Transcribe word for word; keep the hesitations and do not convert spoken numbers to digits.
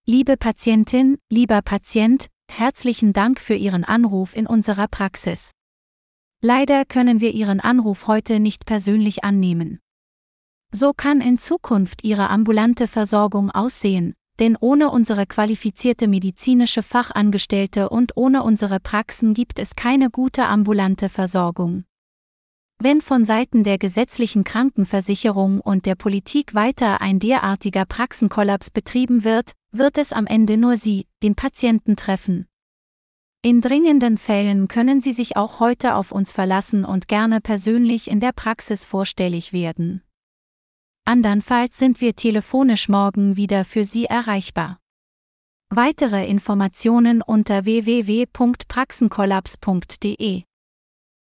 Liebe Patientin, lieber Patient, herzlichen Dank für Ihren Anruf in unserer Praxis. Leider können wir Ihren Anruf heute nicht persönlich annehmen. So kann in Zukunft Ihre ambulante Versorgung aussehen, denn ohne unsere qualifizierte medizinische Fachangestellte und ohne unsere Praxen gibt es keine gute ambulante Versorgung. Wenn von Seiten der gesetzlichen Krankenversicherung und der Politik weiter ein derartiger Praxenkollaps betrieben wird, wird es am Ende nur Sie, den Patienten, treffen. In dringenden Fällen können Sie sich auch heute auf uns verlassen und gerne persönlich in der Praxis vorstellig werden. Andernfalls sind wir telefonisch morgen wieder für Sie erreichbar. Weitere Informationen unter w w w punkt praxenkollaps punkt de